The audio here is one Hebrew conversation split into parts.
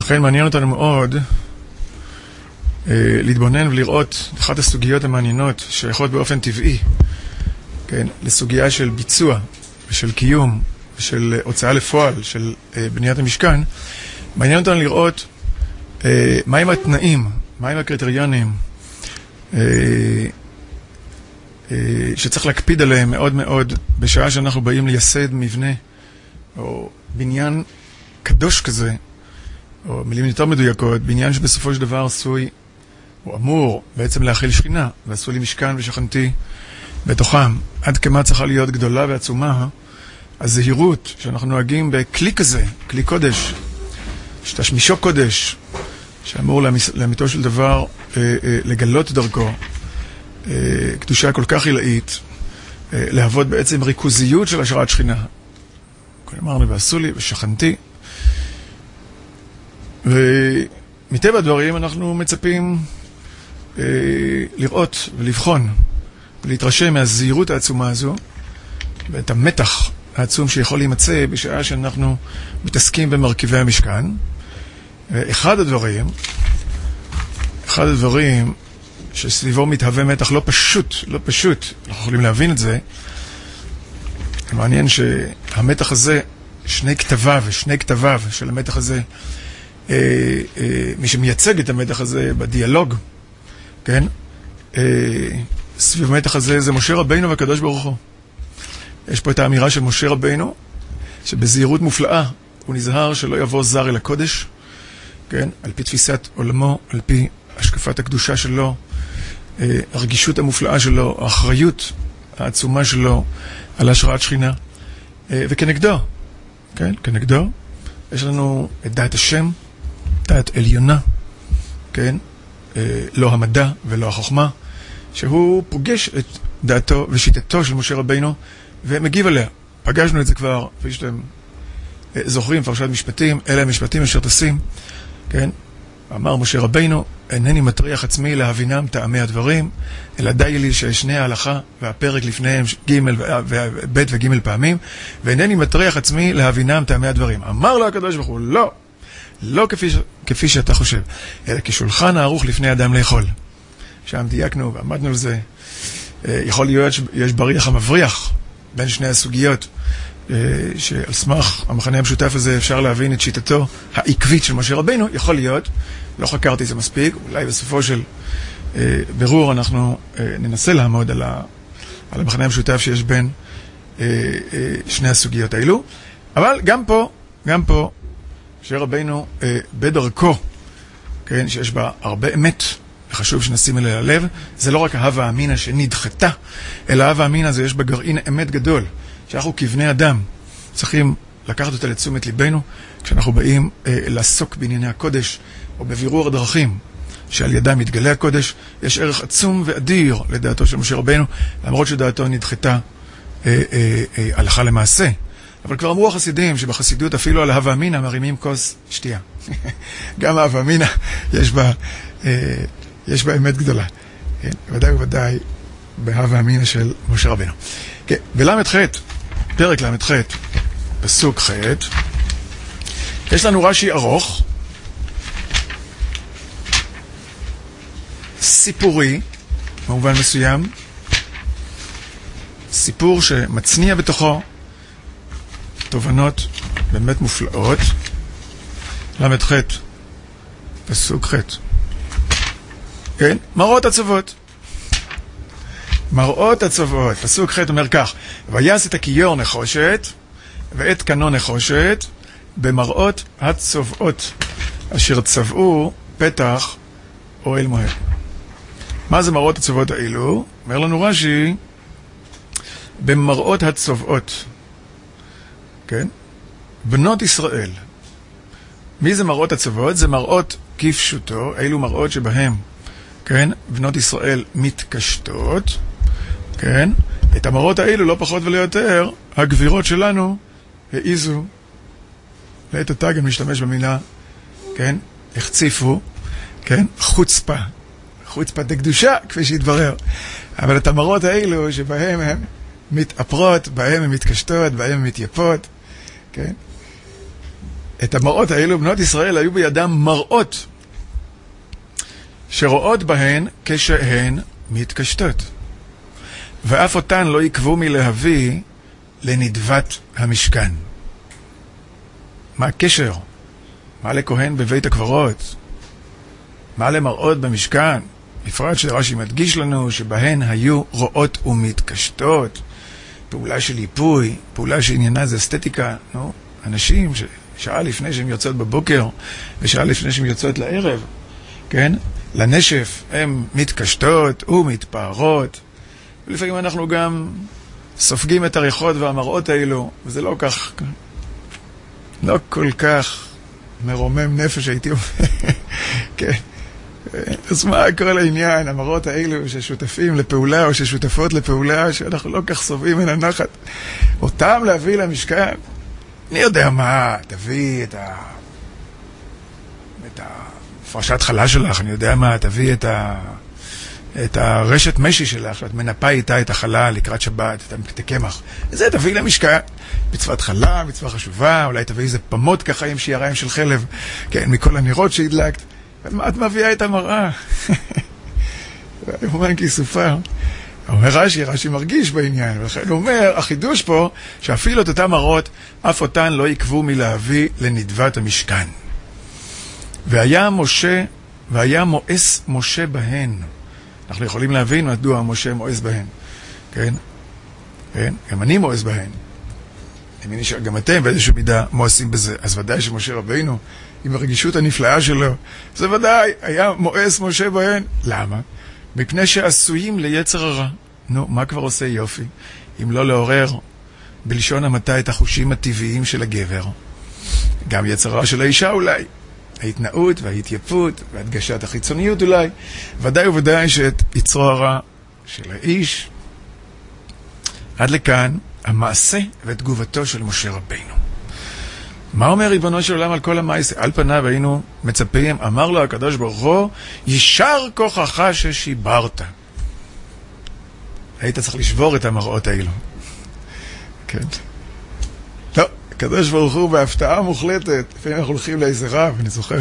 לכן מעניין אותנו מאוד להתבונן ולראות אחת הסוגיות המעניינות שייכות באופן טבעי, כן, לסוגיה של ביצוע ושל קיום ושל הוצאה לפועל של בניית המשכן. מעניין אותנו לראות מהם התנאים, מהם הקריטריונים שצריך להקפיד עליהם מאוד מאוד בשעה שאנחנו באים לייסד מבנה או בניין קדוש כזה, או מילים יותר מדויקות, בניין שבסופו של דבר עשוי או אמור בעצם להכיל שכינה, ועשו לי משכן ושכנתי בתוכם. עד כמה צריכה להיות גדולה ועצומה הזהירות שאנחנו נוהגים בכלי כזה, כלי קודש, שתשמישו קודש, שאמור לאמיתו של דבר לגלות דרכו קדושה כל כך עילאית, להוות בעצם ריכוזיות של השראת שכינה. אמרנו, ועשו לי ושכנתי. ומטבע הדברים אנחנו מצפים לראות ולבחון ולהתרשם מהזהירות העצומה הזו ואת המתח העצום שיכול להימצא בשעה שאנחנו מתעסקים במרכיבי המשכן. אחד הדברים שסביבו מתהווה מתח לא פשוט, אנחנו יכולים להבין את זה. מעניין שהמתח הזה, שני כתביו של המתח הזה, מי שמייצג את המתח הזה בדיאלוג, כן? סביב המתח הזה זה משה רבינו והקדוש ברוך הוא. יש פה את האמירה של משה רבינו, שבזהירות מופלאה הוא נזהר שלא יבוא זר אל הקודש, כן? על פי תפיסת עולמו, על פי השקפת הקדושה שלו, הרגישות המופלאה שלו, האחריות העצומה שלו על השראת שכינה. וכנגדו, כן? כנגדו, יש לנו את דעת השם, דעת עליונה, כן? לא המדע ולא החוכמה, שהוא פוגש את דעתו ושיטתו של משה רבינו ומגיב עליה. פגשנו את זה כבר, כפי שאתם זוכרים, פרשת משפטים, אלה המשפטים אשר תשים, כן? אמר משה רבינו, אינני מטריח עצמי להבינם טעמי הדברים, אלא די לי ששני ההלכה והפרק לפניהם ב' וג' פעמים, ואינני מטריח עצמי להבינם טעמי הדברים. אמר לו הקדוש ברוך הוא, לא כפי שאתה חושב, אלא כשולחן הערוך לפני אדם לאכול. שם דייקנו ועמדנו על זה. יכול להיות שיש בריח המבריח בין שני הסוגיות, שעל סמך המחנה המשותף הזה אפשר להבין את שיטתו העקבית של משה רבינו. יכול להיות, לא חקרתי את זה מספיק, אולי בסופו של ברור אנחנו ננסה לעמוד על המחנה המשותף שיש בין שני הסוגיות האלו. אבל גם פה משה רבינו בדרכו, כן, שיש בה הרבה אמת, וחשוב שנשים אליה ללב, זה לא רק ההווה אמינה שנדחתה, אלא ההווה אמינה זה יש בה גרעין אמת גדול, שאנחנו כבני אדם צריכים לקחת אותה לתשומת ליבנו, כשאנחנו באים לעסוק בענייני הקודש, או בבירור הדרכים שעל ידם מתגלה הקודש. יש ערך עצום ואדיר לדעתו של משה רבינו, למרות שדעתו נדחתה הלכה למעשה. אבל כבר אמרו החסידים שבחסידות אפילו על ההווה אמינה מרימים כוס שתייה. גם ההווה אמינה יש בה אמת גדולה. כן? ודאי וודאי בהווה אמינה של משה רבינו. כן, בל"ח, פרק ל"ח, פסוק ח', יש לנו רש"י ארוך, סיפורי, במובן מסוים, סיפור שמצניע בתוכו תובנות באמת מופלאות. ל"ח, פסוק ח', כן? מראות עצובות. פסוק ח' אומר כך, ויעש את הכיור נחושת ואת קנו נחושת במראות הצובעות אשר צבעו פתח אוהל מועד. מה זה מראות הצובעות האלו? אומר לנו רש"י, במראות הצובעות, כן? בנות ישראל. מי זה מראות הצובעות? זה מראות כפשוטו, אילו מראות שבהם, כן, בנות ישראל מתקשטות, כן? את המראות האלו, לא פחות ולא יותר, הגבירות שלנו העיזו, לעת עתה גם להשתמש במילה, כן? החציפו, כן? חוצפה דקדושה, כפי שהתברר. אבל את המראות האלו שבהם הן מתאפרות, בהם הן מתקשטות, בהם הן מתייפות, כן? את המראות האלו, בנות ישראל היו בידם מראות שרואות בהן כשהן מתקשטות. ואף אותן לא יקבו מלהביא לנדבת המשכן. מה הקשר? מה לכהן בבית הקברות? מה למראות במשכן? בפרט שרש"י מדגיש לנו שבהן היו רואות ומתקשטות. פעולה של איפוי, פעולה שעניינה זה אסתטיקה. נו, אנשים ששעה לפני שהן יוצאות בבוקר ושעה לפני שהן יוצאות לערב, כן? לנשף הן מתקשטות ומתפארות. ולפעמים אנחנו גם סופגים את הריחות והמראות האלו, וזה לא כל כך מרומם נפש, הייתי אומר. כן. אז מה כל העניין, המראות האלו ששותפים לפעולה או ששותפות לפעולה, שאנחנו לא כך סובעים מן הנחת. אותם להביא למשכן, אני יודע מה, תביא את הפרשת חלה שלך, אני יודע מה, תביא את הרשת משי שלך, שאת מנפה איתה את החלה לקראת שבת, את הקמח. זה תביא למשכן, מצוות חלה, מצווה חשובה, אולי תביא איזה פמות ככה עם שיריים של חלב, כן, מכל הנרות שהדלקת. ומה את מביאה את המראה? אומן כיסופר. אומר רש"י מרגיש בעניין, ולכן הוא אומר, החידוש פה, שאפילו את אותם מראות, אף אותן לא יקבו מלהביא לנדבת המשכן. והיה מואס משה בהן. אנחנו יכולים להבין מדוע משה מואס בהן. כן? כן? גם אני מואס בהן. גם אתם באיזושהי מידה מואסים בזה. אז ודאי שמשה רבינו, עם הרגישות הנפלאה שלו, זה ודאי היה מואס משה בהן. למה? מפני שעשויים ליצר הרע. נו, מה כבר עושה יופי? אם לא לעורר בלשון המעטה את החושים הטבעיים של הגבר. גם יצר הרע של האישה אולי. ההתנאות וההתייפות והדגשת החיצוניות אולי. ודאי וודאי שאת יצרו הרע של האיש. עד לכאן המעשה ותגובתו של משה רבינו. מה אומר ריבונו של עולם על כל המעשה? על פניו היינו מצפים, אמר לו הקדוש ברוך הוא, יישר כוחך ששיברת. היית צריך לשבור את המראות האלו. כן. לא, הקדוש ברוך הוא בהפתעה מוחלטת. לפעמים אנחנו הולכים לאיזה רב, אני זוכר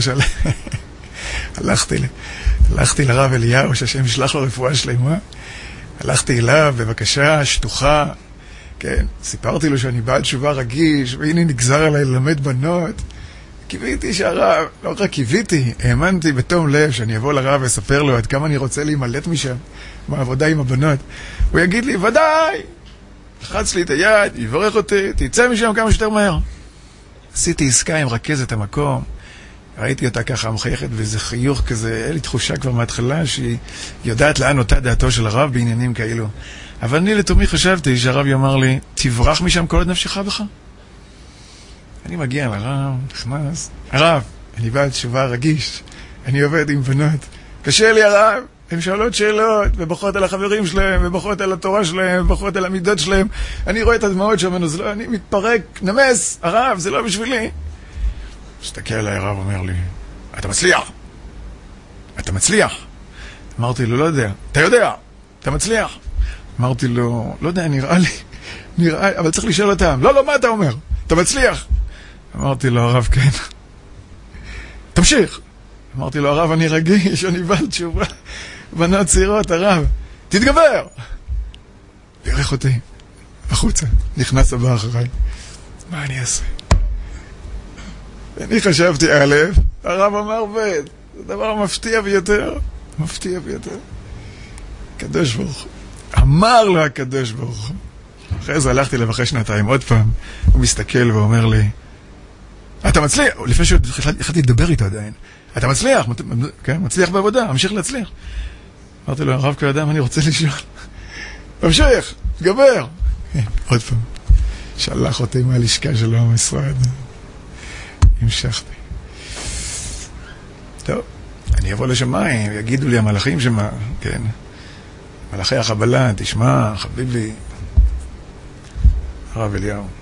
הלכתי לרב אליהו, שהשם ישלח לו רפואה שלמה. הלכתי אליו בבקשה שטוחה, כן, סיפרתי לו שאני בעל תשובה רגיש, והנה נגזר עליי ללמד בנות. קיוויתי שהרב, לא רק קיוויתי, האמנתי בתום לב שאני אבוא לרב ואספר לו עד כמה אני רוצה להימלט משם, מהעבודה עם הבנות. הוא יגיד לי, ודאי, לחץ לי את היד, יברך אותי, תצא משם כמה שיותר מהר. עשיתי עסקה עם רכזת המקום, ראיתי אותה ככה מחייכת באיזה חיוך כזה, היה לי תחושה כבר מההתחלה שהיא יודעת לאן אותה דעתו של הרב בעניינים כאלו. אבל אני לתומי חשבתי שהרב יאמר לי, תברח משם כל עוד נפשך בך. אני מגיע לרב, נכנס, הרב, אני בעל תשובה רגיש, אני עובד עם בנות, קשה לי הרב, הן שואלות שאלות, ובוכות על החברים שלהם, ובוכות על התורה שלהם, ובוכות על המידות שלהם, אני רואה את הדמעות שם, אני מתפרק, נמס, הרב, זה לא בשבילי. מסתכל עליי הרב, אומר לי, אתה מצליח? אתה מצליח? אמרתי לו, לא יודע. אתה יודע? אתה מצליח? אמרתי לו, לא יודע, נראה לי, אבל צריך לשאול אותם. לא, מה אתה אומר? אתה מצליח? אמרתי לו, הרב, כן. תמשיך. אמרתי לו, הרב, אני רגיש, אני בעל תשובה. בנות צעירות, הרב, תתגבר. בירך אותי, החוצה, נכנס הבא אחריי. מה אני אעשה? אני חשבתי א', הרב אמר ב', זה דבר מפתיע ביותר, הקדוש ברוך הוא. אמר לו הקדוש ברוך הוא. אחרי זה הלכתי לבחרי שנתיים עוד פעם, הוא מסתכל ואומר לי, אתה מצליח, לפני שהתחלתי לדבר איתו עדיין, אתה מצליח, כן? מצליח בעבודה, ממשיך להצליח. אמרתי לו, הרב כאדם, אני רוצה לשאול. ממשיך, תגבר. עוד פעם, שלח אותי מהלשכה שלו המשרד. המשכתי. טוב, אני אבוא לשמיים, יגידו לי המלאכים שמה, כן? מלאכי החבלה, תשמע, חביבי. הרב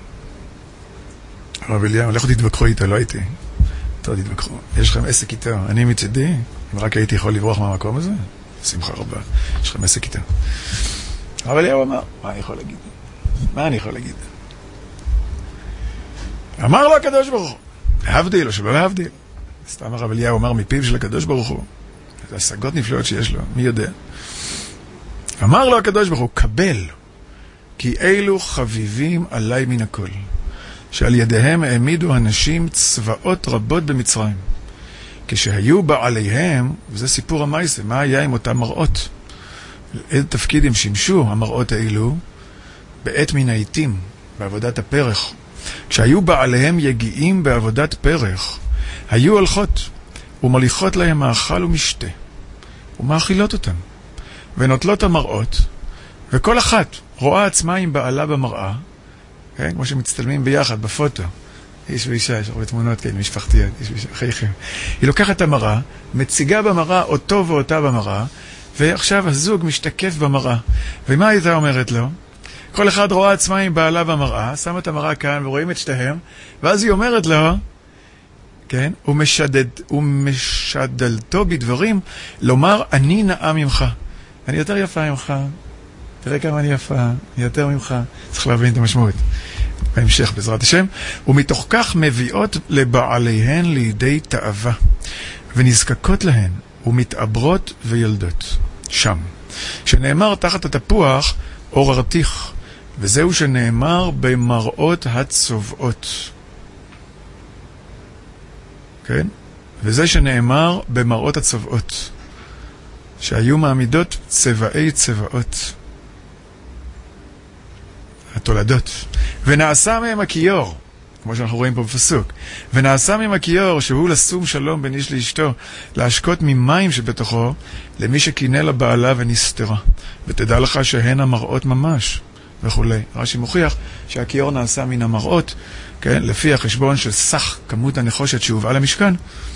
אליהו, לכו תתווכחו איתו, לא הייתי. טוב, תתווכחו. יש לכם עסק איתו, אני מצדי, אם רק הייתי יכול לברוח מהמקום הזה, שמחה רבה, יש לכם עסק איתו. הרב אליהו אמר, מה אני יכול להגיד? אמר לו הקדוש ברוך הוא, להבדיל או שלא להבדיל. סתם הרב אליהו אמר מפיו של הקדוש ברוך הוא. זה השגות נפלאות שיש לו, מי יודע. אמר לו הקדוש ברוך הוא, קבל, כי אלו חביבים עליי מן הכל, שעל ידיהם העמידו הנשים צבאות רבות במצרים. כשהיו בעליהם, וזה סיפור המייסה, מה היה עם אותם מראות? איזה תפקיד הם שימשו, המראות האלו, בעת מן העיתים, בעבודת הפרח. כשהיו בעליהם יגיעים בעבודת פרח, היו הולכות ומוליכות להם מאכל ומשתה, ומאכילות אותם, ונוטלות המראות, וכל אחת רואה עצמה עם בעלה במראה, כן? כמו שמצטלמים ביחד בפוטו, איש ואישה, יש הרבה תמונות כאלה, משפחתיות, איש ואישה, חייכם. היא לוקחת את המראה, מציגה במראה אותו ואותה במראה, ועכשיו הזוג משתקף במראה. ומה הייתה אומרת לו? כל אחד רואה עצמה עם בעלה במראה, שם את המראה כאן ורואים את שתיהם, ואז היא אומרת לו, כן, ומשדלתו בדברים, לומר, אני נאה ממך. אני יותר יפה ממך, תראה כמה אני יפה, אני יותר ממך. צריך להבין את המשמעות. בהמשך, בעזרת השם. ומתוך כך מביאות לבעליהן לידי תאווה, ונזקקות להן, ומתעברות וילדות. שם. שנאמר תחת התפוח, אור ארתיך, וזהו שנאמר במראות הצובעות. כן? וזה שנאמר במראות הצובעות, שהיו מעמידות צבעי צבעות. התולדות. ונעשה מהם הכיור, כמו שאנחנו רואים פה בפסוק, ונעשה מהם הכיור, שהוא לשום שלום בין איש לאשתו, להשקות ממים שבתוכו, למי שכינה לבעלה ונסתרה. ותדע לך שהן המראות ממש, וכו'. רש"י מוכיח שהכיור נעשה מן המראות, כן? לפי החשבון של סך כמות הנחושת שהובאה למשכן.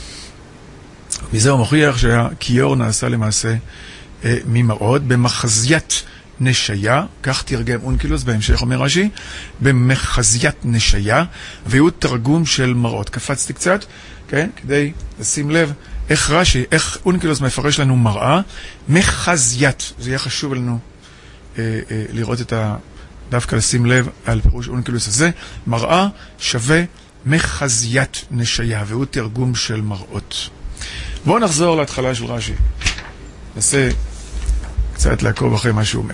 מזה הוא מוכיח שהכיור נעשה למעשה ממראות, במחזיית נשיה, כך תרגם אונקילוס בהמשך אומר רש"י, במחזיית נשיה, והוא תרגום של מראות. קפצתי קצת, כן? כדי לשים לב איך רש"י, איך אונקילוס מפרש לנו מראה, מחזיית. זה יהיה חשוב לנו לראות את דווקא לשים לב על פירוש אונקילוס הזה. מראה שווה מחזיית נשיה, והוא תרגום של מראות. בואו נחזור להתחלה של רש"י. נעשה קצת לעקוב אחרי מה שהוא אומר.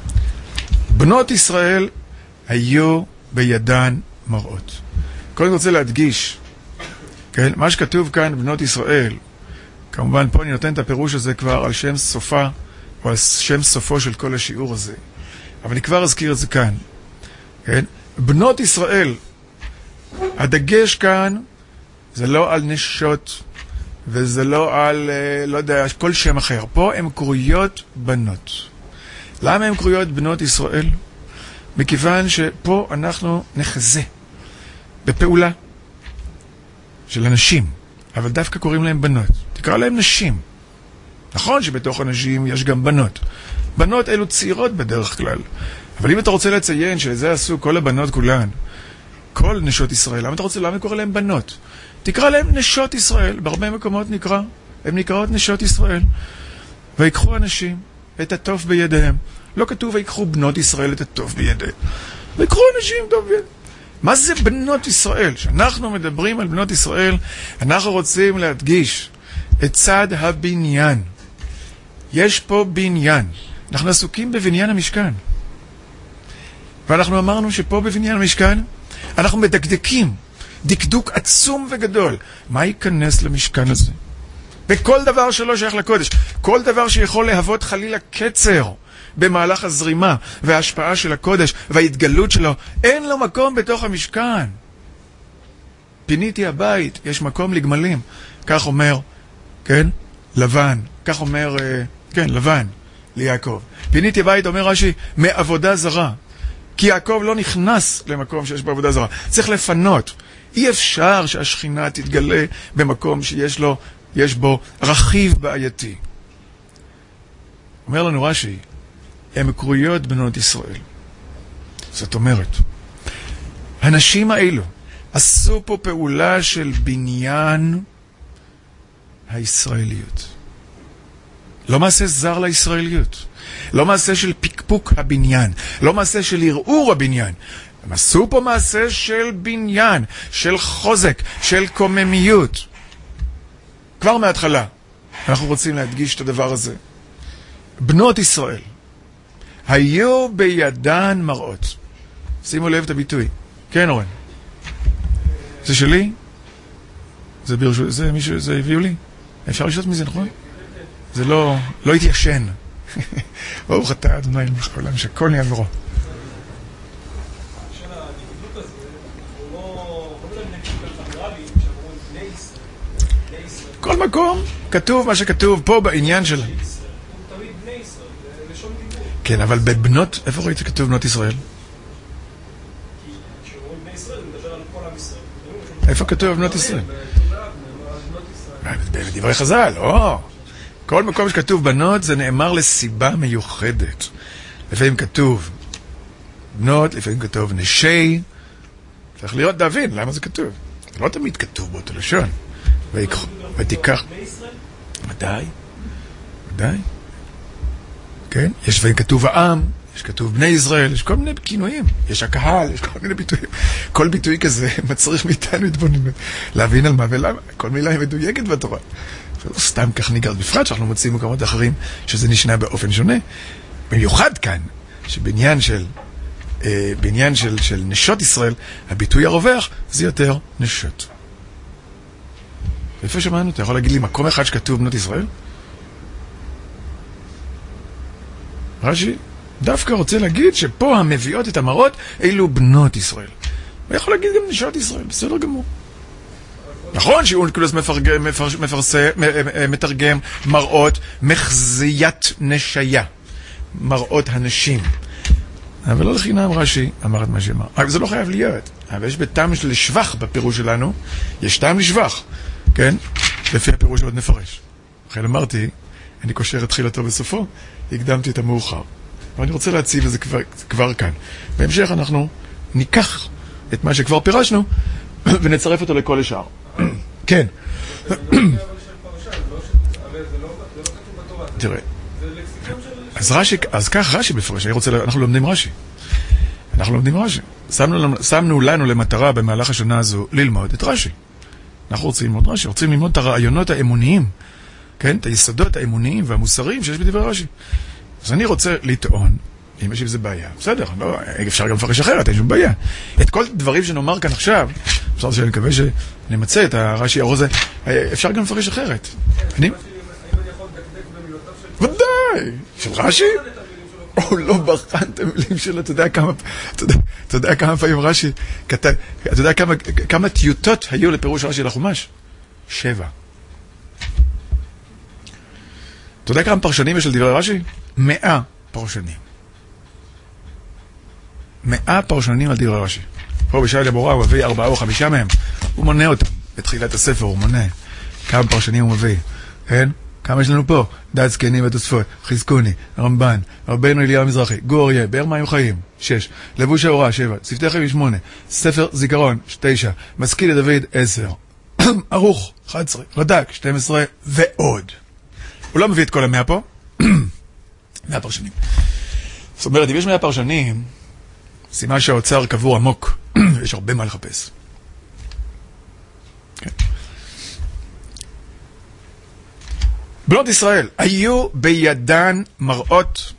בנות ישראל היו בידן מראות. קודם רוצה להדגיש, כן, מה שכתוב כאן בנות ישראל, כמובן פה אני נותן את הפירוש הזה כבר על שם סופה, או על שם סופו של כל השיעור הזה. אבל אני כבר אזכיר את זה כאן. כן? בנות ישראל, הדגש כאן זה לא על נשות, וזה לא על, לא יודע, כל שם אחר. פה הן קרויות בנות. למה הן קרויות בנות ישראל? מכיוון שפה אנחנו נחזה בפעולה של אנשים, אבל דווקא קוראים להם בנות. תקרא להם נשים. נכון שבתוך הנשים יש גם בנות. בנות אלו צעירות בדרך כלל. אבל אם אתה רוצה לציין שזה עשו כל הבנות כולן, כל נשות ישראל, למה קורא להם בנות? תקרא להם נשות ישראל, בהרבה מקומות נקרא, הן נקראות נשות ישראל. ויקחו אנשים את הטוב בידיהם. לא כתוב ויקחו בנות ישראל את הטוב בידיהם. ויקחו אנשים טוב בידיהם. מה זה בנות ישראל? כשאנחנו מדברים על בנות ישראל, אנחנו רוצים להדגיש את צד הבניין. יש פה בניין. אנחנו עסוקים בבניין המשכן. ואנחנו אמרנו שפה בבניין המשכן, אנחנו מדקדקים. דקדוק עצום וגדול. מה ייכנס למשכן הזה? בכל דבר שלא שייך לקודש. כל דבר שיכול להוות חלילה קצר במהלך הזרימה וההשפעה של הקודש וההתגלות שלו, אין לו מקום בתוך המשכן. פיניתי הבית, יש מקום לגמלים. כך אומר, כן? לבן. כך אומר, כן, לבן, ליעקב. פיניתי הבית, אומר רש"י, מעבודה זרה. כי יעקב לא נכנס למקום שיש בו עבודה זרה. צריך לפנות. אי אפשר שהשכינה תתגלה במקום יש בו רכיב בעייתי. אומר לנו רש"י, הם קרויות בנות ישראל. זאת אומרת, הנשים האלו עשו פה פעולה של בניין הישראליות. לא מעשה זר לישראליות. לא מעשה של פיקפוק הבניין. לא מעשה של ערעור הבניין. הם עשו פה מעשה של בניין, של חוזק, של קוממיות. כבר מההתחלה. אנחנו רוצים להדגיש את הדבר הזה. בנות ישראל, היו בידן מראות. שימו לב את הביטוי. כן, אורן. זה שלי? זה ברשות, זה מישהו, זה הביאו לי? אפשר לשתות מזה, נכון? זה לא התיישן. ברוך אתה, אדוני מלך העולם, שהכל נהיה ברו. כל מקום כתוב מה שכתוב פה בעניין של... כן, אבל בבנות, איפה ראית כתוב בנות ישראל? איפה כתוב בנות ישראל? בדברי חז"ל, לא. כל מקום שכתוב בנות זה נאמר לסיבה מיוחדת. לפעמים כתוב בנות, לפעמים כתוב נשי. צריך להיות להבין למה זה כתוב. זה לא תמיד כתוב באותו לשון. ותיקח... ודאי. כן? יש לפעמים כתוב העם, יש כתוב בני ישראל, יש כל מיני כינויים. יש הקהל, יש כל מיני ביטויים. כל ביטוי כזה מצריך מאיתנו התבוננות. להבין על מה ולמה. כל מילה היא מדויקת בתורה. לא סתם כך ניגר, בפרט שאנחנו מוצאים מקומות אחרים שזה נשנה באופן שונה. במיוחד כאן, שבעניין של נשות ישראל, הביטוי הרווח זה יותר נשות. איפה שמענו? אתה יכול להגיד לי מקום אחד שכתוב בנות ישראל? רש"י דווקא רוצה להגיד שפה המביאות את המראות אלו בנות ישראל. הוא יכול להגיד גם נשות ישראל, בסדר גמור. נכון שאונקלוס מתרגם מראות מחזיית נשיה, מראות הנשים. אבל לא לחינם רש"י אמר את מה שאמר. אבל זה לא חייב להיות. אבל יש בטעם של לשבח בפירוש שלנו, יש טעם לשבח, כן? לפי הפירוש עוד נפרש. לכן אמרתי, אני קושר את תחילתו בסופו, הקדמתי את המאוחר. אבל אני רוצה להציב את זה כבר כאן. בהמשך אנחנו ניקח את מה שכבר פירשנו, ונצרף אותו לכל השאר. כן. תראה. אז כך רש"י בפרש, אנחנו לומדים רש"י. שמנו לנו למטרה במהלך השנה הזו ללמוד את רש"י. אנחנו רוצים ללמוד רש"י, רוצים ללמוד את הרעיונות האמוניים, כן? את היסודות האמוניים והמוסריים שיש בדברי רש"י. אז אני רוצה לטעון, אם יש איזה בעיה, בסדר, לא, אפשר גם לפרש אחרת, אין שום בעיה. את כל הדברים שנאמר כאן עכשיו, אפשר שאני מקווה שנמצא את הרש"י הרוז, אפשר גם לפרש אחרת. אני... ודאי! של רש"י? הוא לא בחן את המילים שלו, אתה יודע כמה פעמים רש"י, אתה יודע כמה טיוטות היו לפירוש רש"י לחומש? 7. אתה יודע כמה פרשנים יש לדברי רש"י? 100 פרשנים. 100 פרשנים על דברי רש"י. פה בשעיה לבורא הוא מביא 4 או 5 מהם. הוא מונה אותם. בתחילת הספר הוא מונה. כמה פרשנים הוא מביא. כן? כמה יש לנו פה? דעת זקנים ותוספות, חזקוני, רמב"ן, רבנו אליהו המזרחי, גור אריה, באר מים חיים, 6, לבוש ההוראה, 7, שפתי חיים 8, ספר זיכרון, 9, משכיל לדוד, 10, ערוך, 11, רד"ק, 12, ועוד. הוא לא מביא את כל 100 פה, 100 פרשנים. זאת אומרת, אם יש 100 פרשנים, סימן שהאוצר קבור עמוק, יש הרבה מה לחפש. כן. בנות ישראל, היו בידן מראות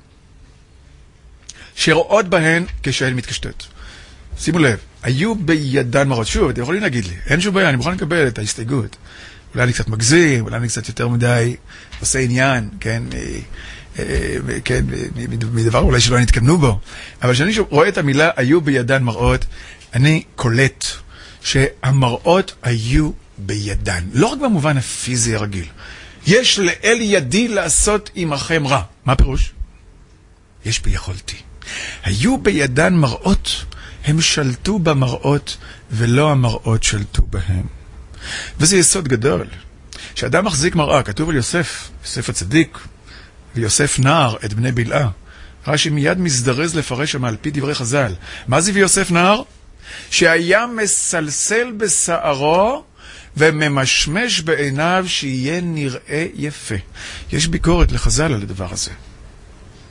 שרואות בהן כשהן מתקשטות. שימו לב, היו בידן מראות. שוב, אתם יכולים להגיד לי, אין שום בעיה, אני מוכן לקבל את ההסתייגות. אולי אני קצת מגזים, אולי אני קצת יותר מדי עושה עניין, כן, כן, מדבר אולי שלא נתכוונו בו. אבל כשאני רואה את המילה היו בידן מראות, אני קולט שהמראות היו בידן. לא רק במובן הפיזי הרגיל. יש לאל ידי לעשות עמכם רע. מה פירוש? יש ביכולתי. היו בידן מראות, הם שלטו במראות, ולא המראות שלטו בהם. וזה יסוד גדול. כשאדם מחזיק מראה, כתוב על יוסף, יוסף הצדיק, ויוסף נער את בני בלעה. רש"י מיד מזדרז לפרש שם על פי דברי חז"ל. מה זה ויוסף נער? שהיה מסלסל בשערו, וממשמש בעיניו שיהיה נראה יפה. יש ביקורת לחז"ל על הדבר הזה.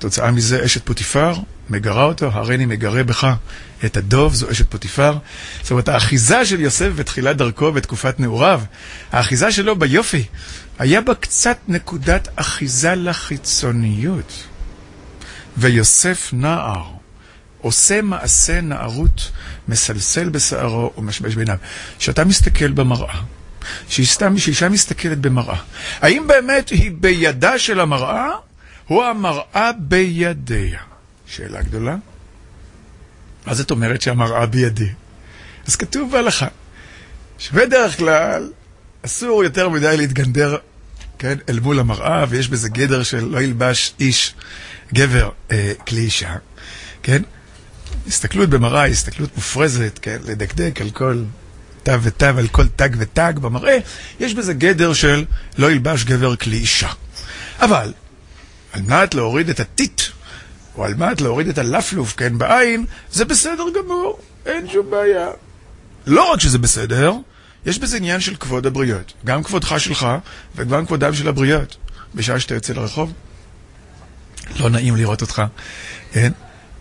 כתוצאה מזה אשת פוטיפר מגרה אותו, הריני מגרה בך את הדוב, זו אשת פוטיפר. זאת אומרת, האחיזה של יוסף בתחילת דרכו בתקופת נעוריו, האחיזה שלו ביופי, היה בה קצת נקודת אחיזה לחיצוניות. ויוסף נער, עושה מעשה נערות, מסלסל בשערו ומשבש בעיניו. שאתה מסתכל במראה, שאישה מסתכלת במראה, האם באמת היא בידה של המראה, או המראה בידיה? שאלה גדולה. מה זאת אומרת שהמראה בידי? אז כתוב בהלכה, שבדרך כלל אסור יותר מדי להתגנדר, כן, אל מול המראה, ויש בזה גדר של לא ילבש איש גבר כלי אישה, כן? הסתכלות במראה, הסתכלות מופרזת, כן? לדקדק על כל תו ותו, על כל תג ותג במראה, יש בזה גדר של לא ילבש גבר כלי אישה. אבל, על מנת להוריד את הטיט, או על מנת להוריד את הלפלוף, כן, בעין, זה בסדר גמור, אין שום בעיה. לא רק שזה בסדר, יש בזה עניין של כבוד הבריות. גם כבודך שלך, וגם כבודם של הבריות. בשעה שאתה יוצא לרחוב, לא נעים לראות אותך, כן?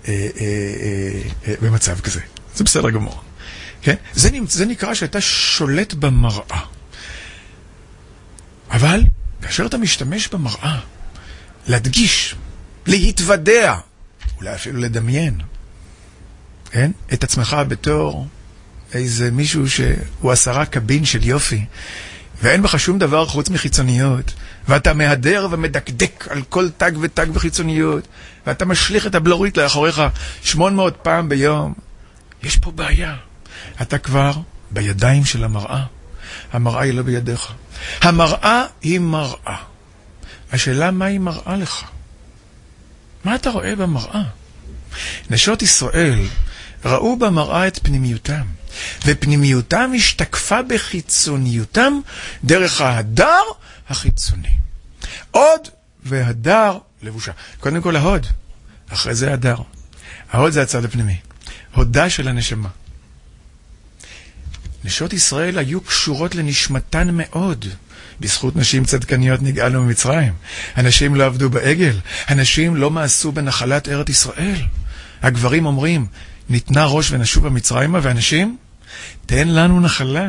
במצב כזה. זה בסדר גמור. כן? זה נקרא שאתה שולט במראה. אבל, כאשר אתה משתמש במראה, להדגיש, להתוודע, אולי אפילו לדמיין, כן? את עצמך בתור איזה מישהו שהוא 10 קבין של יופי, ואין בך שום דבר חוץ מחיצוניות, ואתה מהדר ומדקדק על כל תג ותג בחיצוניות, ואתה משליך את הבלורית לאחוריך 800 פעם ביום. יש פה בעיה. אתה כבר בידיים של המראה. המראה היא לא בידיך. המראה היא מראה. השאלה מה היא מראה לך? מה אתה רואה במראה? נשות ישראל ראו במראה את פנימיותם, ופנימיותם השתקפה בחיצוניותם דרך ההדר החיצוני. עוד והדר לבושה. קודם כל ההוד, אחרי זה הדר. ההוד זה הצד הפנימי. הודה של הנשמה. נשות ישראל היו קשורות לנשמתן מאוד. בזכות נשים צדקניות נגאלנו ממצרים. הנשים לא עבדו בעגל. הנשים לא מעשו בנחלת ארץ ישראל. הגברים אומרים, ניתנה ראש ונשוב במצרימה, והנשים, תן לנו נחלה.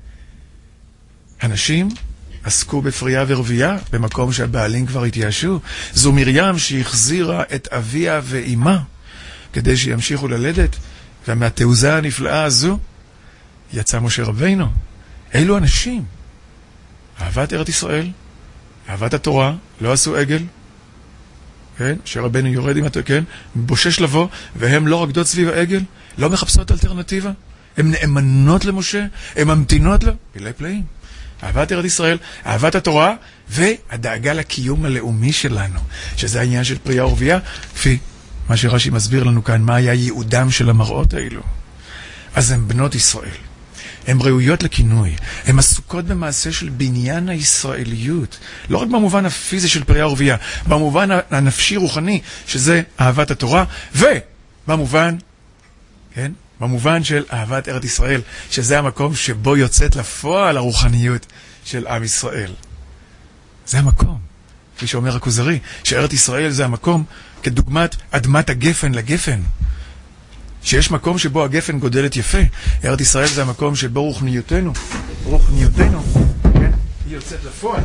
הנשים עסקו בפרייה ורבייה, במקום שהבעלים כבר התייאשו. זו מרים שהחזירה את אביה ואימה, כדי שימשיכו ללדת, ומהתעוזה הנפלאה הזו, יצא משה רבינו. אלו אנשים. אהבת ארץ ישראל, אהבת התורה, לא עשו עגל, כן? שרבנו יורד עם התורה, כן? בושש לבוא, והם לא רקדות סביב העגל, לא מחפשות אלטרנטיבה, הן נאמנות למשה, הן ממתינות לו, פלאי פלאים. אהבת ארץ ישראל, אהבת התורה, והדאגה לקיום הלאומי שלנו, שזה העניין של פרייה ורבייה, כפי מה שרש"י מסביר לנו כאן, מה היה ייעודם של המראות האלו. אז הן בנות ישראל. הן ראויות לכינוי, הן עסוקות במעשה של בניין הישראליות, לא רק במובן הפיזי של פרייה ורבייה, במובן הנפשי-רוחני, שזה אהבת התורה, ובמובן, כן, במובן של אהבת ארץ ישראל, שזה המקום שבו יוצאת לפועל הרוחניות של עם ישראל. זה המקום, כפי שאומר הכוזרי, שארץ ישראל זה המקום כדוגמת אדמת הגפן לגפן, שיש מקום שבו הגפן גודלת יפה. ארץ ישראל זה המקום שבו רוחניותנו, כן, היא יוצאת לפועל.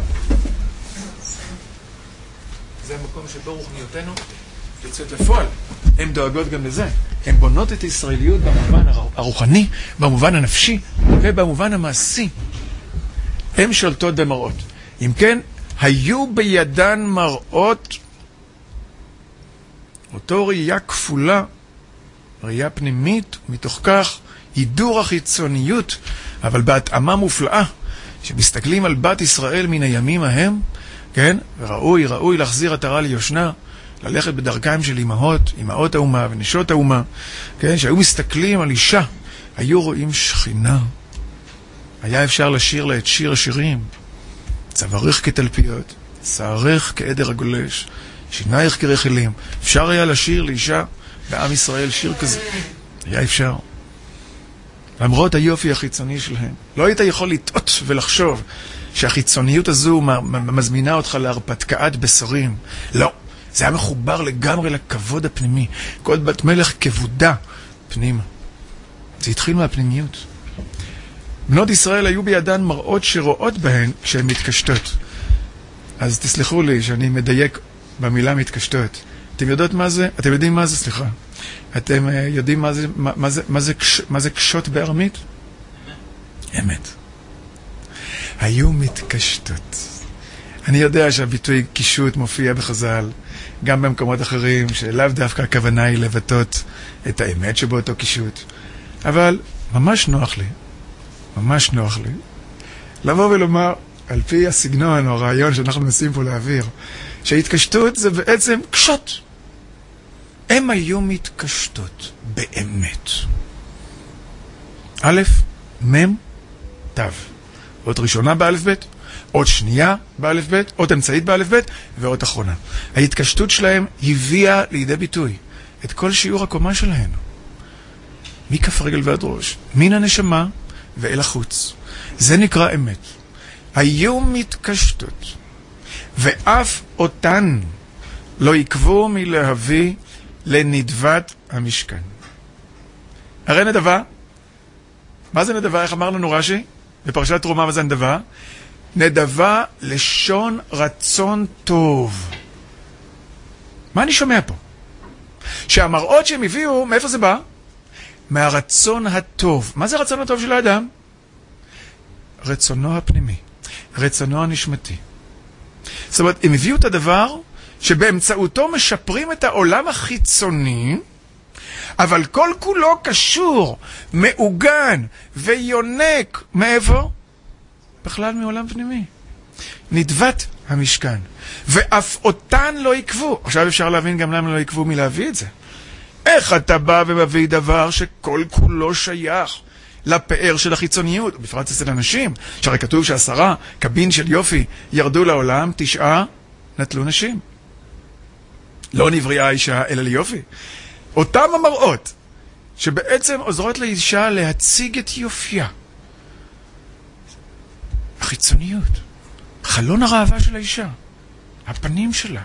זה המקום שבו רוחניותנו יוצאת לפועל. הן דואגות גם לזה. הן בונות את הישראליות במובן הרוחני, במובן הנפשי ובמובן המעשי. הן שולטות במראות. אם כן, היו בידן מראות, אותו ראייה כפולה, ראייה פנימית, מתוך כך הידור החיצוניות, אבל בהתאמה מופלאה, שמסתכלים על בת ישראל מן הימים ההם, כן? וראוי להחזיר עטרה ליושנה, ללכת בדרכם של אמהות האומה ונשות האומה, כן? שהיו מסתכלים על אישה, היו רואים שכינה. היה אפשר לשיר לה את שיר השירים, צווארך כתלפיות, שערך כעדר הגולש, שינייך כרחלים. אפשר היה לשיר לאישה בעם ישראל שיר כזה. היה אפשר. למרות היופי החיצוני שלהם. לא היית יכול לטעות ולחשוב שהחיצוניות הזו מזמינה אותך להרפתקאת בשרים. לא. זה היה מחובר לגמרי לכבוד הפנימי. כל בת מלך כבודה פנימה. זה התחיל מהפנימיות. בנות ישראל היו בידן מראות שרואות בהן כשהן מתקשטות. אז תסלחו לי שאני מדייק במילה מתקשטות. אתם יודעות מה זה? אתם יודעים מה זה? סליחה. אתם יודעים מה זה קשות בארמית? אמת. היו מתקשטות. אני יודע שהביטוי קישוט מופיע בחז"ל, גם במקומות אחרים, שלאו דווקא הכוונה היא לבטאות את האמת שבאותו קישוט. אבל ממש נוח לי, לבוא ולומר, על פי הסגנון או הרעיון שאנחנו מנסים פה להעביר, שההתקשטות זה בעצם קשות. הם היו מתקשטות באמת. א', מ', ת'. אות ראשונה באלף ב', אות שנייה באלף ב', אות אמצעית באלף ב', ואות אחרונה. ההתקשטות שלהם הביאה לידי ביטוי את כל שיעור הקומה שלהם. מכף רגל ועד ראש, מן הנשמה ואל החוץ. זה נקרא אמת. היו מתקשטות, ואף אותן לא עקבו מלהביא לנדבת המשכן. הרי נדבה, מה זה נדבה? איך אמר לנו רש"י? בפרשת תרומה, מה זה נדבה? נדבה לשון רצון טוב. מה אני שומע פה? שהמראות שהם הביאו, מאיפה זה בא? מהרצון הטוב. מה זה הרצון הטוב של האדם? רצונו הפנימי, רצונו הנשמתי. זאת אומרת, הם הביאו את הדבר שבאמצעותו משפרים את העולם החיצוני, אבל כל כולו קשור, מעוגן ויונק. מאיפה? בכלל מעולם פנימי. נדבת המשכן. ואף אותן לא עקבו. עכשיו אפשר להבין גם למה לא עקבו מלהביא את זה. איך אתה בא ומביא דבר שכל כולו שייך לפאר של החיצוניות, בפרט אצל אנשים, שהרי כתוב ש10 קבין של יופי ירדו לעולם, 9 נטלו נשים. לא נבריאה האישה אלא ליופי. אותם המראות שבעצם עוזרות לאישה להציג את יופייה. החיצוניות, חלון הראווה של האישה, הפנים שלה.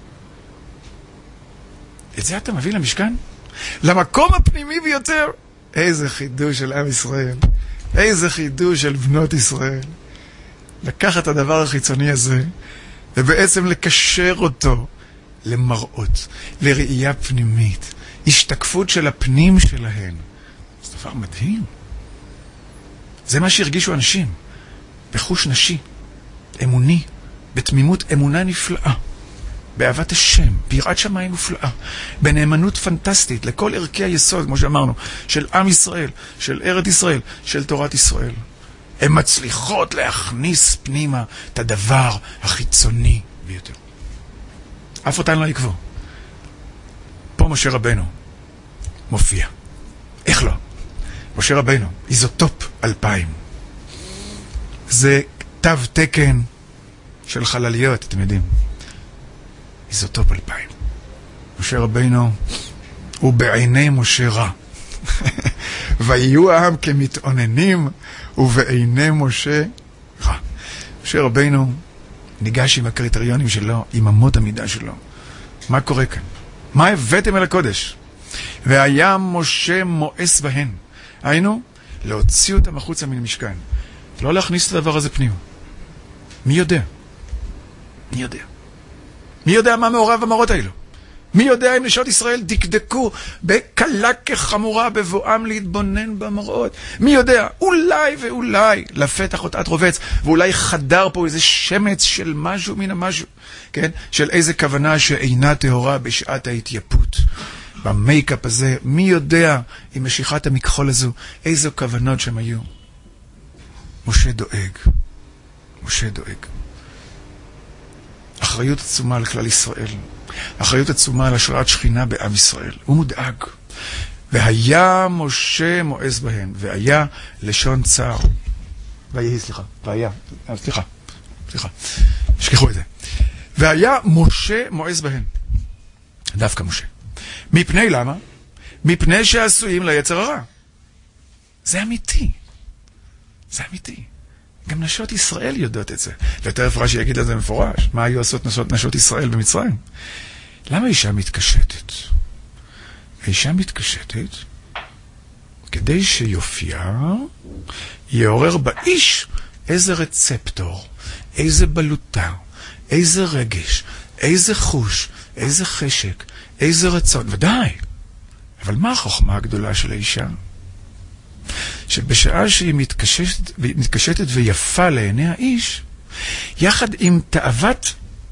את זה אתה מביא למשכן? למקום הפנימי ביותר. איזה חידוש של עם ישראל. איזה חידוש של בנות ישראל. לקחת את הדבר החיצוני הזה, ובעצם לקשר אותו למראות, לראייה פנימית, השתקפות של הפנים שלהן. זה דבר מדהים. זה מה שהרגישו אנשים. בחוש נשי, אמוני, בתמימות אמונה נפלאה. באהבת השם, ביראת שמיים מופלאה, בנאמנות פנטסטית לכל ערכי היסוד, כמו שאמרנו, של עם ישראל, של ארץ ישראל, של תורת ישראל. הן מצליחות להכניס פנימה את הדבר החיצוני ביותר. אף אותן לא יקבו. פה משה רבנו מופיע. איך לא? משה רבנו, איזוטופ 2000. זה תו תקן של חלליות, אתם יודעים. איזוטופ 2000. משה רבינו הוא בעיני משה רע. ויהיו העם כמתאוננים ובעיני משה רע. משה רבינו ניגש עם הקריטריונים שלו, עם אמות המידה שלו. מה קורה כאן? מה הבאתם אל הקודש? והיה משה מואס בהן. היינו, להוציא אותם החוצה מן המשכן. לא להכניס את הדבר הזה פנימה. מי יודע? מי יודע? מי יודע מה מעורב במראות האלו? מי יודע אם נשות ישראל דקדקו בקלה כחמורה בבואם להתבונן במראות? מי יודע? אולי ואולי לפתח אותת רובץ, ואולי חדר פה איזה שמץ של משהו מן המשהו, כן? של איזה כוונה שאינה טהורה בשעת ההתייפות. במייקאפ הזה, מי יודע עם משיכת המכחול הזו, איזו כוונות שם היו? משה דואג. משה דואג. אחריות עצומה על כלל ישראל. אחריות עצומה על השראת שכינה בעם ישראל. הוא מודאג. והיה משה מואס בהן. והיה לשון צער. ויהי, והיה. סליחה. שכחו את זה. והיה משה מואס בהן. דווקא משה. מפני למה? מפני שעשויים ליצר הרע. זה אמיתי. זה אמיתי. גם נשות ישראל יודעות את זה. ותכף רש"י יגיד את זה מפורש. מה היו עושות נשות ישראל במצרים? למה האישה מתקשטת? האישה מתקשטת כדי שיופייה יעורר באיש איזה רצפטור, איזה בלוטה, איזה רגש, איזה חוש, איזה חשק, איזה רצון, ודאי. אבל מה החוכמה הגדולה של האישה? שבשעה שהיא מתקשטת ויפה לעיני האיש, יחד עם תאוות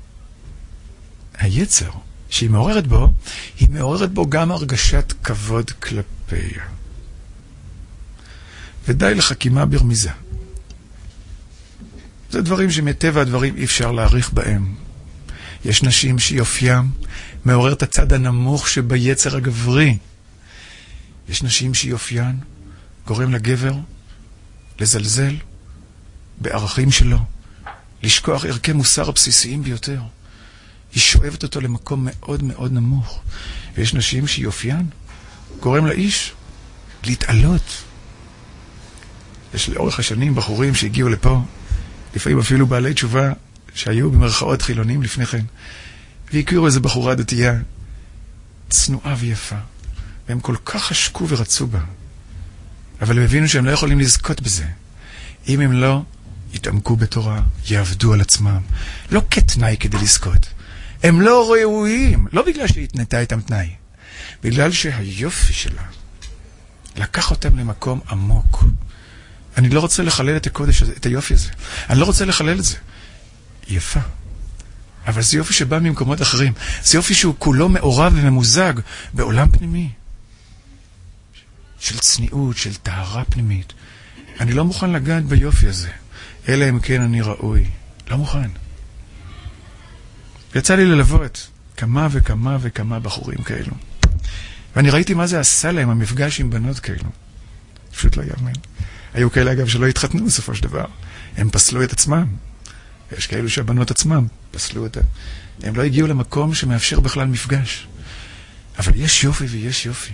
היצר שהיא מעוררת בו, היא מעוררת בו גם הרגשת כבוד כלפיה. ודי לחכימה ברמיזה. זה דברים שמטבע הדברים אי אפשר להעריך בהם. יש נשים שיופיים מעורר את הצד הנמוך שביצר הגברי. יש נשים שיופיין גורם לגבר לזלזל בערכים שלו, לשכוח ערכי מוסר הבסיסיים ביותר. היא שואבת אותו למקום מאוד מאוד נמוך. ויש נשים שיופיין גורם לאיש להתעלות. יש לאורך השנים בחורים שהגיעו לפה, לפעמים אפילו בעלי תשובה שהיו במרכאות חילונים לפני כן, והכירו איזו בחורה דתייה, צנועה ויפה, והם כל כך חשקו ורצו בה. אבל הם הבינו שהם לא יכולים לזכות בזה. אם הם לא יתעמקו בתורה, יעבדו על עצמם. לא כתנאי כדי לזכות. הם לא ראויים, לא בגלל שהיא התנתה איתם תנאי, בגלל שהיופי שלה לקח אותם למקום עמוק. אני לא רוצה לחלל את הקודש הזה, את היופי הזה. אני לא רוצה לחלל את זה. יפה. אבל זה יופי שבא ממקומות אחרים. זה יופי שהוא כולו מעורב וממוזג בעולם פנימי. של צניעות, של טהרה פנימית. אני לא מוכן לגעת ביופי הזה. אלא אם כן אני ראוי. לא מוכן. יצא לי ללוות כמה וכמה וכמה בחורים כאלו. ואני ראיתי מה זה עשה להם המפגש עם בנות כאלו. פשוט לא יאמן. היו כאלה אגב שלא התחתנו בסופו של דבר. הם פסלו את עצמם. יש כאלו שהבנות עצמם פסלו אותה. הם לא הגיעו למקום שמאפשר בכלל מפגש. אבל יש יופי ויש יופי.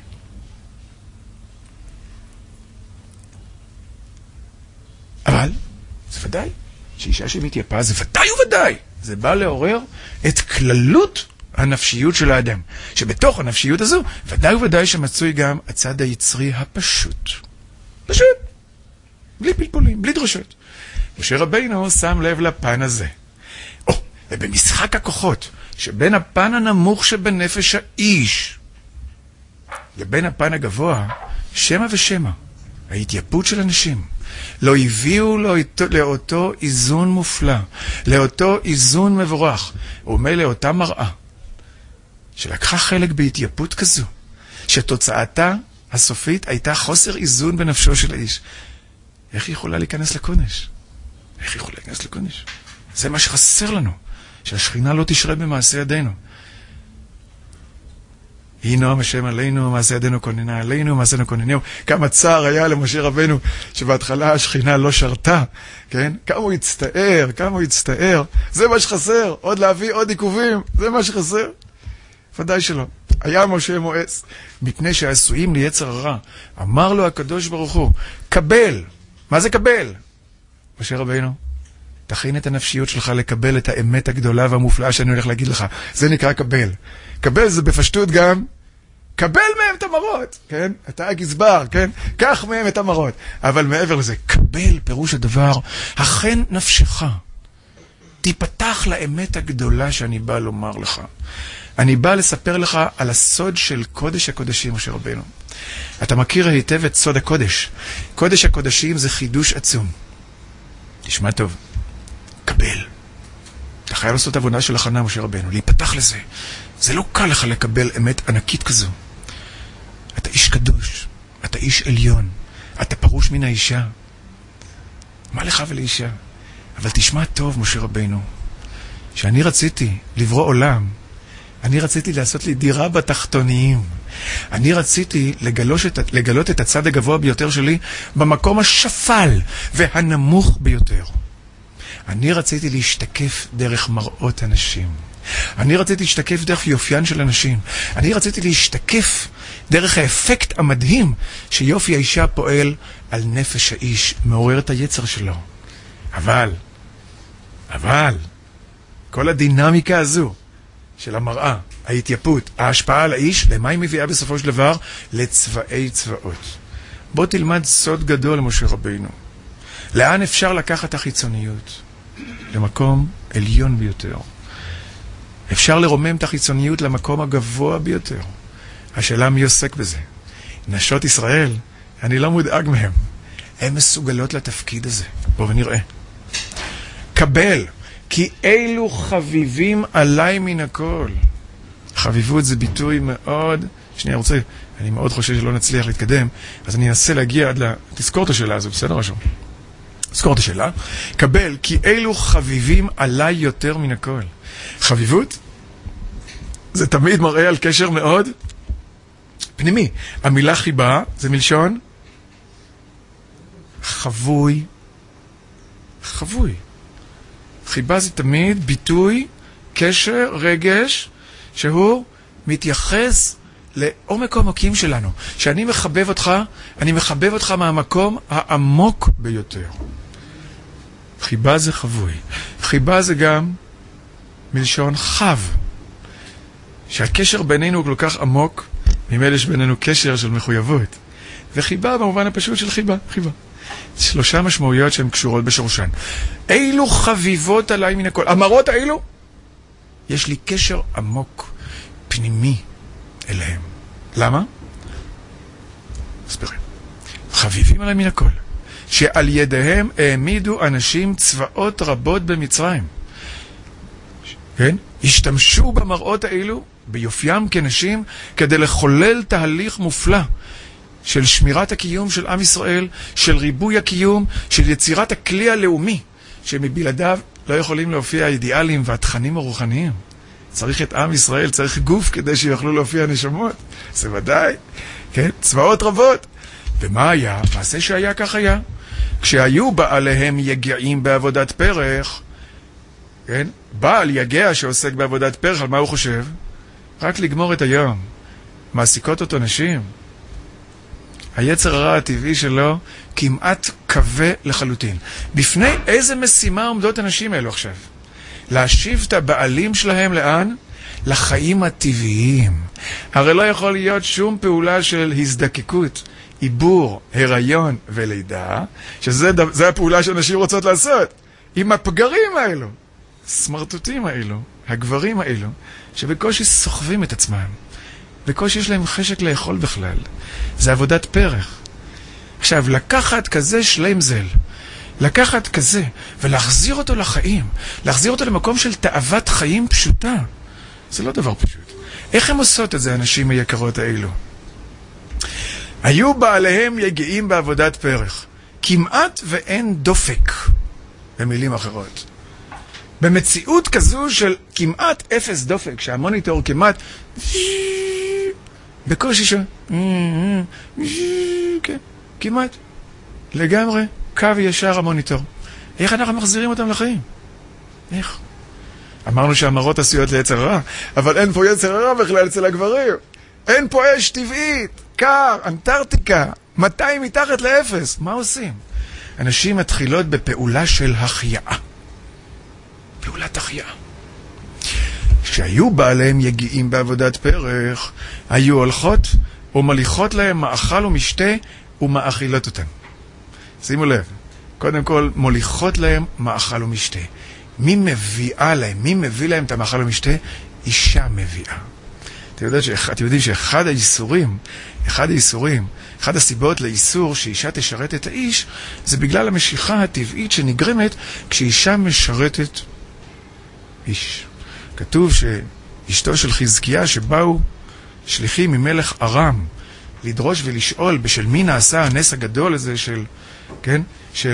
אבל זה ודאי שאישה שמתייפה זה ודאי וודאי. זה בא לעורר את כללות הנפשיות של האדם. שבתוך הנפשיות הזו ודאי וודאי שמצוי גם הצד היצרי הפשוט. פשוט. בלי פלפולים, בלי דרשות. משה רבינו שם לב לפן הזה. ובמשחק הכוחות שבין הפן הנמוך שבנפש האיש לבין הפן הגבוה, שמה ושמה, ההתייפות של אנשים, לא הביאו לאותו איזון מופלא, לאותו איזון מבורך, ומילא לאותה מראה, שלקחה חלק בהתייפות כזו, שתוצאתה הסופית הייתה חוסר איזון בנפשו של האיש. איך היא יכולה להיכנס לקודש? איך היא יכולה להיכנס לקודש? זה מה שחסר לנו, שהשכינה לא תשרה במעשה ידינו. היא נועם השם עלינו, מעשה ידינו כוננה עלינו, מעשינו כוננהו. כמה צער היה למשה רבנו, שבהתחלה השכינה לא שרתה, כן? כמה הוא הצטער. זה מה שחסר, עוד להביא עוד עיכובים, זה מה שחסר. ודאי שלא. היה משה מואס, מפני שעשויים ליצר הרע. אמר לו הקדוש ברוך הוא, קבל. מה זה קבל? משה רבנו, תכין את הנפשיות שלך לקבל את האמת הגדולה והמופלאה שאני הולך להגיד לך. זה נקרא קבל. קבל זה בפשטות גם, קבל מהם את המרות, כן? אתה הגזבר, כן? קח מהם את המרות. אבל מעבר לזה, קבל פירוש הדבר, הכן נפשך. תיפתח לאמת הגדולה שאני בא לומר לך. אני בא לספר לך על הסוד של קודש הקודשים, משה רבנו. אתה מכיר היטב את סוד הקודש. קודש הקודשים זה חידוש עצום. תשמע טוב. קבל. אתה חייב לעשות עבודה של הכנה, משה רבנו, להיפתח לזה. זה לא קל לך לקבל אמת ענקית כזו. אתה איש קדוש, אתה איש עליון, אתה פרוש מן האישה. מה לך ולאישה? אבל תשמע טוב, משה רבנו, שאני רציתי לברוא עולם, אני רציתי לעשות לי דירה בתחתוניים. אני רציתי לגלות את הצד הגבוה ביותר שלי במקום השפל והנמוך ביותר. אני רציתי להשתקף דרך מראות אנשים. אני רציתי להשתקף דרך יופיין של אנשים. אני רציתי להשתקף דרך האפקט המדהים שיופי האישה פועל על נפש האיש, מעורר את היצר שלו. אבל, כל הדינמיקה הזו, של המראה, ההתייפות, ההשפעה על האיש, למה היא מביאה בסופו של דבר? לצבאי צבאות. בוא תלמד סוד גדול למשה רבינו. לאן אפשר לקחת החיצוניות? למקום עליון ביותר. אפשר לרומם את החיצוניות למקום הגבוה ביותר. השאלה מי עוסק בזה. נשות ישראל, אני לא מודאג מהם. הן מסוגלות לתפקיד הזה. בואו ונראה. קבל, כי אילו חביבים עליי מן הכל. חביבות זה ביטוי מאוד... שנייה, אני מאוד חושב שלא נצליח להתקדם, אז אני אנסה להגיע עד תזכור את השאלה הזו, בסדר משהו? תזכור את השאלה. קבל, כי אילו חביבים עליי יותר מן הכל. חביבות? זה תמיד מראה על קשר מאוד פנימי. המילה חיבה זה מלשון חבוי. חבוי. חיבה זה תמיד ביטוי, קשר, רגש, שהוא מתייחס לעומק העמוקים שלנו. שאני מחבב אותך, אני מחבב אותך מהמקום העמוק ביותר. חיבה זה חבוי. חיבה זה גם מלשון חב. שהקשר בינינו הוא כל כך עמוק, ממילא יש בינינו קשר של מחויבות. וחיבה במובן הפשוט של חיבה. חיבה. 3 משמעויות שהן קשורות בשורשן. אילו חביבות עליי מן הכל. המראות האלו, יש לי קשר עמוק, פנימי אליהם. למה? הסברים. חביבים עליי מן הכל. שעל ידיהם העמידו אנשים צבאות רבות במצרים. כן? השתמשו במראות האלו, ביופיים כנשים, כדי לחולל תהליך מופלא של שמירת הקיום של עם ישראל, של ריבוי הקיום, של יצירת הכלי הלאומי, שמבלעדיו לא יכולים להופיע האידיאלים והתכנים הרוחניים. צריך את עם ישראל, צריך גוף כדי שיוכלו להופיע נשמות. זה ודאי, כן? צבאות רבות. ומה היה? מעשה שהיה כך היה. כשהיו בעליהם יגעים בעבודת פרח, כן? בעל יגע שעוסק בעבודת פרח, על מה הוא חושב? רק לגמור את היום. מעסיקות אותו נשים. היצר הרע הטבעי שלו כמעט קווה לחלוטין. בפני איזה משימה עומדות הנשים האלו עכשיו? להשיב את הבעלים שלהם לאן? לחיים הטבעיים. הרי לא יכול להיות שום פעולה של הזדקקות, עיבור, הריון ולידה, שזה הפעולה שאנשים רוצות לעשות. עם הפגרים האלו, סמרטוטים האלו, הגברים האלו, שבקושי סוחבים את עצמם. בקושי יש להם חשק לאכול בכלל. זה עבודת פרח. עכשיו, לקחת כזה שלמזל, לקחת כזה, ולהחזיר אותו לחיים, להחזיר אותו למקום של תאוות חיים פשוטה, זה לא דבר פשוט. איך הם עושות את זה, הנשים היקרות האלו? היו בעליהם יגעים בעבודת פרח, כמעט ואין דופק, במילים אחרות. במציאות כזו של כמעט אפס דופק, שהמוניטור כמעט בקושי כן, כמעט לגמרי קו ישר המוניטור. איך אנחנו מחזירים אותם לחיים? איך? אמרנו שהמראות עשויות ליצר הרע, אבל אין פה יצר הרע בכלל אצל הגברים. אין פה אש טבעית, קר, אנטארקטיקה, 200 מתחת לאפס. מה עושים? אנשים מתחילות בפעולה של החייאה. פעולת החייאה. כשהיו בעליהם יגיעים בעבודת פרח, היו הולכות ומליכות להם מאכל ומשתה ומאכילות אותם. שימו לב, קודם כל מוליכות להם מאכל ומשתה. מי מביאה להם? מי מביא להם את המאכל ומשתה? אישה מביאה. אתם יודעים שאחד האיסורים, אחד הסיבות לאיסור שאישה תשרת את האיש, זה בגלל המשיכה הטבעית שנגרמת כשאישה משרתת איש. כתוב שאשתו של חזקיה שבאו שליחים ממלך ארם לדרוש ולשאול בשל מי נעשה הנס הגדול הזה של, כן?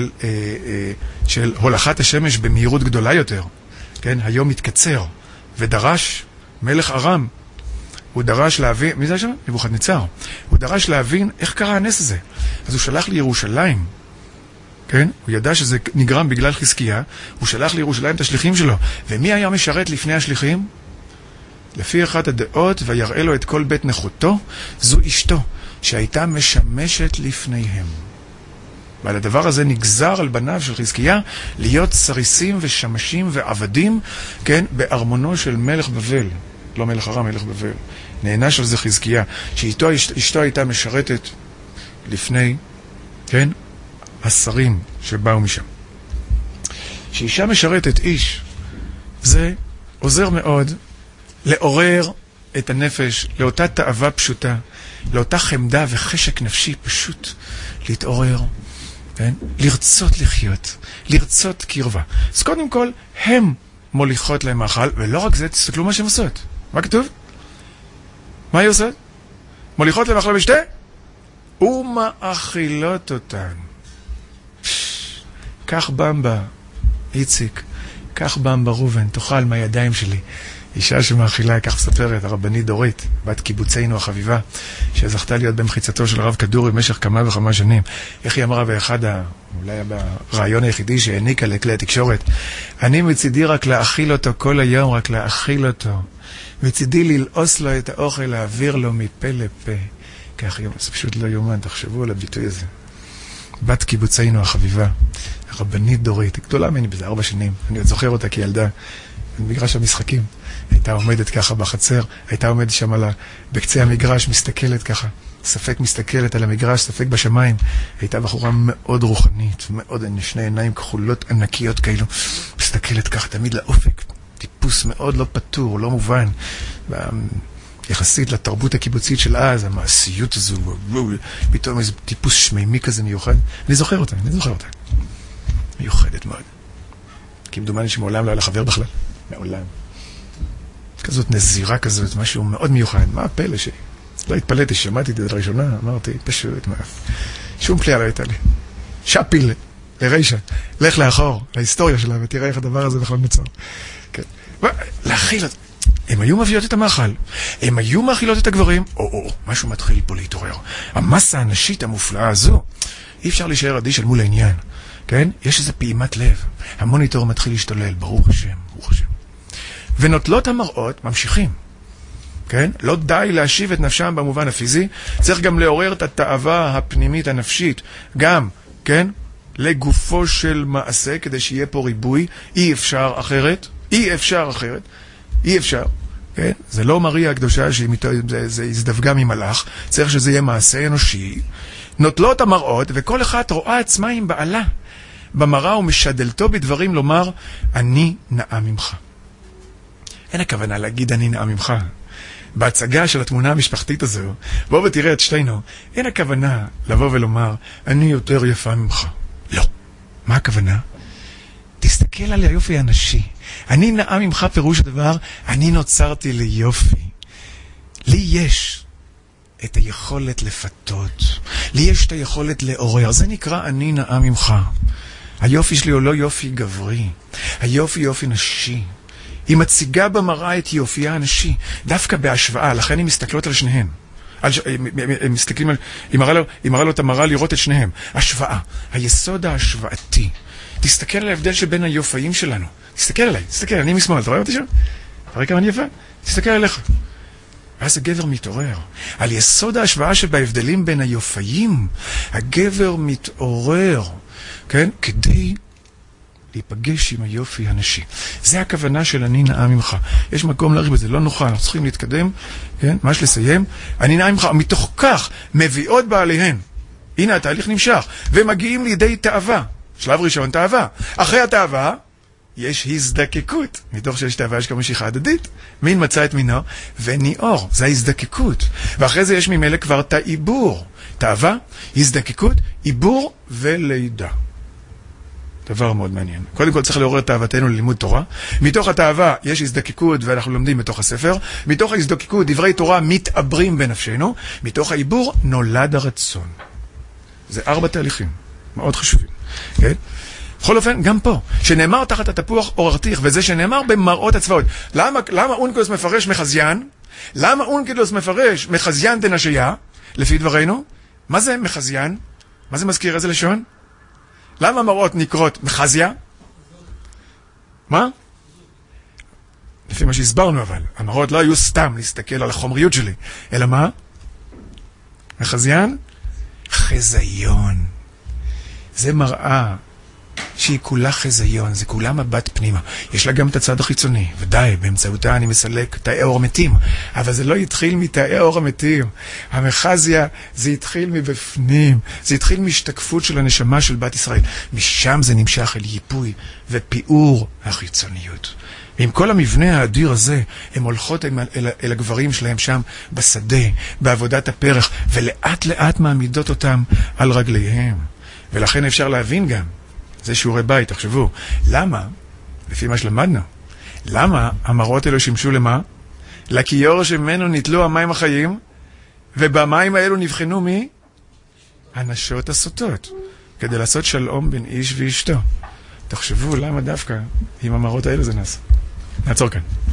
של הולכת השמש במהירות גדולה יותר. כן? היום מתקצר. ודרש מלך ארם, הוא דרש להבין, מי זה שם? נבוכדנצר. הוא דרש להבין איך קרה הנס הזה. אז הוא שלח לירושלים. כן? הוא ידע שזה נגרם בגלל חזקיה, הוא שלח לירושלים את השליחים שלו. ומי היה משרת לפני השליחים? לפי אחת הדעות, ויראה לו את כל בית נכותו, זו אשתו, שהייתה משמשת לפניהם. ועל הדבר הזה נגזר על בניו של חזקיה להיות סריסים ושמשים ועבדים, כן? בארמונו של מלך בבל. לא מלך ארם, מלך בבל. נענש על זה חזקיה, שאשתו הייתה משרתת לפני, כן, השרים שבאו משם. שאישה משרתת איש, זה עוזר מאוד לעורר את הנפש, לאותה תאווה פשוטה, לאותה חמדה וחשק נפשי פשוט להתעורר, כן? לרצות לחיות, לרצות קרבה. אז קודם כל, הם מוליכות להם מאכל, ולא רק זה, תסתכלו מה שהן עושות. מה כתוב? מה היא עושה? מוליכות להם מאכל בשתי? ומאכילות אותן. כך במבה, איציק, כך במבה רובן, תאכל מהידיים שלי. אישה שמאכילה, כך מספרת, הרבנית דורית, בת קיבוצנו החביבה, שזכתה להיות במחיצתו של הרב כדורי במשך כמה וכמה שנים. איך היא אמרה באחד, אולי ברעיון היחידי שהעניקה לכלי התקשורת, אני מצידי רק להאכיל אותו כל היום, רק להאכיל אותו. מצידי ללעוס לו את האוכל, להעביר לו מפה לפה. כך יום, זה פשוט לא יומן, תחשבו על הביטוי הזה. בת קיבוצנו החביבה, הרבנית דורית, גדולה ממני בזה 4 שנים, אני עוד זוכר אותה כילדה, במגרש המשחקים, הייתה עומדת ככה בחצר, הייתה עומדת שם בקצה המגרש, מסתכלת ככה, ספק מסתכלת על המגרש, ספק בשמיים, הייתה בחורה מאוד רוחנית, מאוד, שני עיניים כחולות ענקיות כאלו, מסתכלת ככה תמיד לאופק, טיפוס מאוד לא פתור, לא מובן, יחסית לתרבות הקיבוצית של אז, המעשיות הזו, פתאום איזה טיפוס שמימי כזה מיוחד, אני זוכר אותה, מיוחדת מאוד. כי מדומני שמעולם לא היה לחבר בכלל, מעולם. כזאת נזירה כזאת, משהו מאוד מיוחד, מה הפלא שלי? לא התפלאתי, שמעתי את זה לראשונה, אמרתי, פשוט, מה? שום פליאה לא הייתה לי. שפיל, לרישה, לך לאחור, להיסטוריה שלה, ותראה איך הדבר הזה בכלל נוצר. כן. להכיל את... הם היו מביאות את המאכל, הם היו מאכילות את הגברים, משהו מתחיל פה להתעורר. המסה הנשית המופלאה הזו, אי אפשר להישאר אדיש אל מול העניין, כן? יש איזו פעימת לב, המוניטור מתחיל להשתולל, ברוך השם, ברוך השם. ונוטלות המראות ממשיכים, כן? לא די להשיב את נפשם במובן הפיזי, צריך גם לעורר את התאווה הפנימית הנפשית, גם, כן? לגופו של מעשה, כדי שיהיה פה ריבוי, אי אפשר אחרת, כן? זה לא מריה הקדושה שזה הזדווגה ממלאך, צריך שזה יהיה מעשה אנושי. נוטלות המראות, וכל אחד רואה עצמה עם בעלה. במראה ומשדלתו בדברים לומר, אני נאה ממך. אין הכוונה להגיד אני נאה ממך. בהצגה של התמונה המשפחתית הזו, בוא ותראה את שתינו, אין הכוונה לבוא ולומר, אני יותר יפה ממך. לא. מה הכוונה? תסתכל על היופי הנשי. אני נאה ממך פירוש הדבר, אני נוצרתי ליופי. לי יש את היכולת לפתות. לי יש את היכולת לעורר. זה נקרא אני נאה ממך. היופי שלי הוא לא יופי גברי. היופי יופי נשי. היא מציגה במראה את יופייה הנשי. דווקא בהשוואה, לכן הם מסתכלות על שניהם. הם מסתכלים על... היא מראה לו את המראה לראות את שניהם. השוואה. היסוד ההשוואתי. תסתכל על ההבדל שבין היופאים שלנו. תסתכל עליי, אני משמאל, אתה רואה אותי שם? אתה רואה כמה אני יפה? תסתכל עליך. ואז הגבר מתעורר. על יסוד ההשוואה שבהבדלים בין היופאים, הגבר מתעורר, כן? כדי להיפגש עם היופי הנשי. זה הכוונה של אני נאה ממך. יש מקום להריב בזה, לא נוכל, אנחנו צריכים להתקדם, כן? ממש לסיים. אני נאה ממך, מתוך כך מביאות בעליהן. הנה התהליך נמשך, ומגיעים לידי תאווה. שלב ראשון תאווה. אחרי התאווה, יש הזדקקות. מתוך שיש תאווה יש כמו משיכה הדדית. מין מצא את מינו, וניאור. זה ההזדקקות. ואחרי זה יש ממילא כבר תאיבור. תאווה, הזדקקות, עיבור ולידה. דבר מאוד מעניין. קודם כל צריך לעורר תאוותנו ללימוד תורה. מתוך התאווה יש הזדקקות ואנחנו לומדים בתוך הספר. מתוך ההזדקקות דברי תורה מתעברים בנפשנו. מתוך העיבור נולד הרצון. זה 4 תהליכים. מאוד חשובים. כן? בכל אופן, גם פה, שנאמר תחת התפוח עוררתיך, וזה שנאמר במראות הצבאות. למה אונקלוס מפרש מחזיין? למה אונקלוס מפרש מחזיין דנשיה? לפי דברינו? מה זה מחזיין? מה זה מזכיר? איזה לשון? למה מראות נקרות מחזיה? מה? לפי מה שהסברנו אבל. המראות לא היו סתם להסתכל על החומריות שלי. אלא מה? מחזיין? חזיון. זה מראה שהיא כולה חזיון, זה כולה מבט פנימה. יש לה גם את הצד החיצוני, ודאי, באמצעותה אני מסלק תאי אור המתים, אבל זה לא התחיל מתאי אור המתים. המחזיה, זה התחיל מבפנים, זה התחיל מהשתקפות של הנשמה של בת ישראל. משם זה נמשך אל ייפוי ופיאור החיצוניות. ועם כל המבנה האדיר הזה, הם הולכות אל הגברים שלהם שם בשדה, בעבודת הפרח, ולאט לאט מעמידות אותם על רגליהם. ולכן אפשר להבין גם, זה שיעורי בית, תחשבו, למה, לפי מה שלמדנו, למה המראות האלו שימשו למה? לכיור שממנו נטלו המים החיים, ובמים האלו נבחנו מי? הנשות הסוטות, כדי לעשות שלום בין איש ואשתו. תחשבו למה דווקא עם המראות האלו זה נעשה. נעצור כאן.